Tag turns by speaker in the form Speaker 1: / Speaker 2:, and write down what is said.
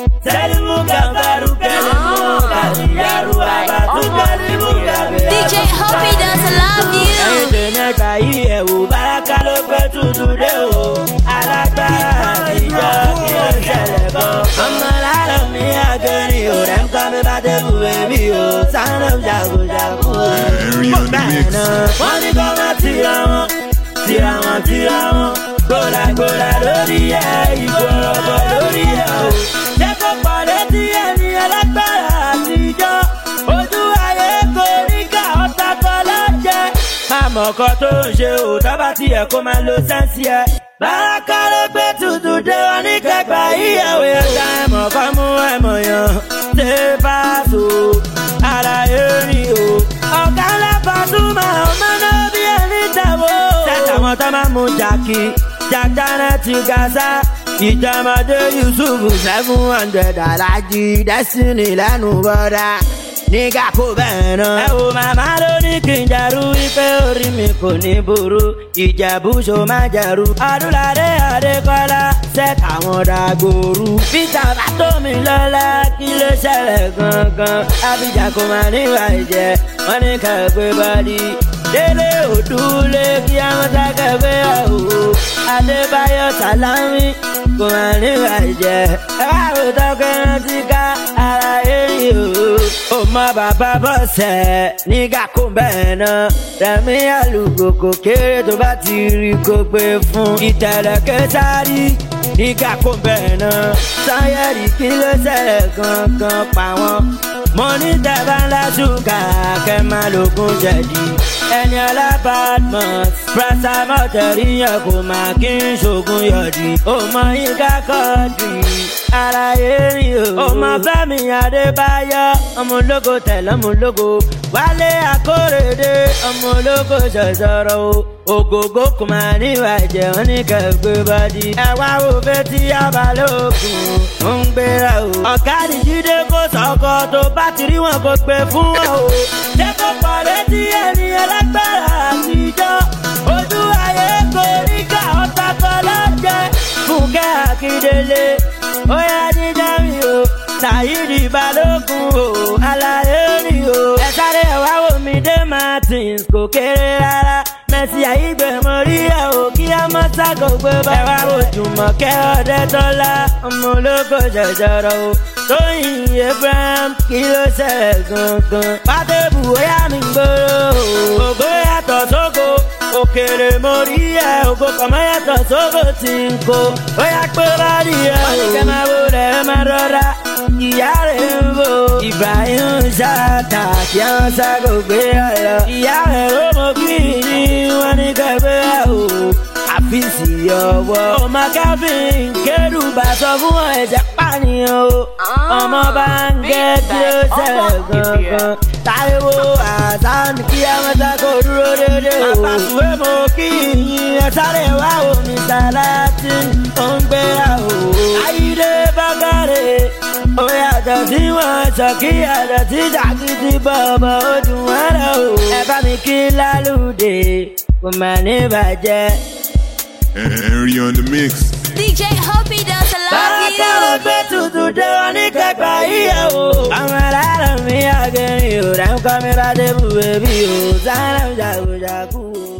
Speaker 1: DJ Hoppy does love you.
Speaker 2: Gola lórí ẹ̀, ìgbòrògbò lórí ẹ̀ o. Jẹ́ kó pàdé tí ẹni ẹlẹ́gbẹ̀rẹ̀ àtijọ́. Ojú ayé kò ní ká ọ̀tá kan lọ́jẹ́. Àmọ́ kan tó ń ṣe ò tábà tiẹ̀ kó máa lo sẹ́ǹsì ẹ̀. Báràkà ló gbé tutù dé wọn ní kẹgbà ìyàwó ẹ̀dá ẹ̀mọ̀ kan mú ẹ̀mọ̀ yàn. Ṣé Paso àlàyé ni o? Ọ̀gá ńlá Pasuma ọmọ náà bí ẹni tẹ̀wọ́. Ṣẹ́ta wọn tó máa mú jàkí. Jackjanet Gaza, ìjọmọdé Yusuf 700 Alhaji Destiny lẹ́nu bọ́dá. Nígà kó bẹ́ẹ̀ náà. Ẹ wo màmá ló ní kí n jẹ̀rú wípé orí mi kò ní burú. Ìjẹ̀bú ṣo máa jẹ̀rú. Ọdúnládé Adékọ́lá ṣẹ́ka wọn dàgbòrú. Peter bá tó mi lọ́lá kí ló ṣẹlẹ̀ gangan. Abidjan kò máa níwà ìjẹ́, wọ́n ní kẹ̀gbẹ́ bọ́dí. Délé Òdúlé kí àwọn sákẹ̀gbẹ́ àwò. Adébáyọ̀ Sàlámì kò máa níwà ìjẹ́. Ẹ wá rò tọ́kẹ́ rántí ká ara yéyí o. Ó mọ bàbá bọ́sẹ̀ nígà kó bẹ́ẹ̀ náà. Rẹ̀mí àlùkò kò kéré tó bá ti rí kó gbé fún. Ìtẹ̀lẹ̀ Késárì nígà kó bẹ́ẹ̀ náà. Sanyẹ̀rì kí ló ṣẹlẹ̀ gangan pa wọ́n. Mo ní tẹ̀bá ńlá ṣúgà kẹ́ máa lògùn jẹ̀dí. Ẹni ọlá Badmus Prasamọ́ tẹ̀rí yẹn kò máa kí n ṣògùn yọ̀dí. Ó mọ Yínká Quadri àlàyé rí o. Ó mọ Fẹ́mi Adébáyọ̀ ọmọ ológo tẹ̀lé ọmọ ológo. Wálé Akórèdé ọmọ ológo ṣọ̀ṣọ̀rọ̀ o. Ògògó kò máa níwà ìjẹ́ wọn ní kẹ̀gbẹ́ bọ́dí. Ẹ wá wo Fẹ́tí Abalógun ó ń gbéra o. Ọ̀gá ni Jídé kó sọ́kọ tó bá ti rí wọn kó gbé fún wọn o. Jẹ́ kó pàdé tí ẹni ẹlẹ́gbẹ̀rẹ̀ àtijọ́. Ojú ayé kò ní ká ọ̀tá kan lọ́jẹ́. Fúnkẹ́ Akíndélé ó yá jíjá mi o. Sàyídì Balógun o, àlàyé ni o. Ẹ sáré wá wò mí dé Martins kò kéré rárá. Mẹ́sì àyígbé mo rí ẹ̀ o kí á mọ́ ságo gbé bá. Ẹ wá wo Jùmọ̀kẹ́ Ọdẹ́tọ́lá ọmọ ológo jẹjẹrọ o. Tóyìn Abraham kí ló ṣẹlẹ̀ gangan. Pátébù ó yá mi gbòòrò o. Ògo yàtọ̀ sógo, òkèrè mo rí ẹ̀. Ògo kọ̀mọ́ yàtọ̀ sógo tí ń kó. Ó yá pé bá rí ẹ̀ o. Wọ́n ní kẹ́ máa wo rẹ̀ ẹ máa rọra. Ìyá rẹ̀ ń bò Ibrahim Ṣáàtà kí wọ́n ságo gbé ẹ lọ. Ìyá rẹ̀ ó mọ kí ni wọ́n ní kẹgbẹ́ ẹ̀ o. Àfíìsì ọwọ́ ọmọ Kevin Kérúbà sọ fún wọn ẹ̀jẹ̀ pànìyàn o. Ọmọ bá ń gẹ́ kí ló ṣẹlẹ̀ gangan. Táíwò Hasan kí àwọn sáko dúró dédé o. Àpàṣùwé mo kí yín ẹ sáré wá omi sàlátì ó ń gbéra o. Ayídé Bákàrè ó yàtọ̀ sí wọn ṣọ̀kí yàtọ̀ sí jàgídí bọ̀bọ̀ ó dùn wọ́n lọ o. Ẹ bá mi kí Lálùdé kò mà ní bàjẹ́.
Speaker 3: Henry on the mix.
Speaker 1: DJ Hoppy does love you.
Speaker 2: Báràkà ló gbé tutù dé wọn ní kẹgbà ìyàwó. Àwọn aláàrọ̀ mi àgẹ̀rìn ò rẹ̀ ń kọ́ mi bá dé bùbẹ̀ bí o. Sáárà ń jagunjagun o.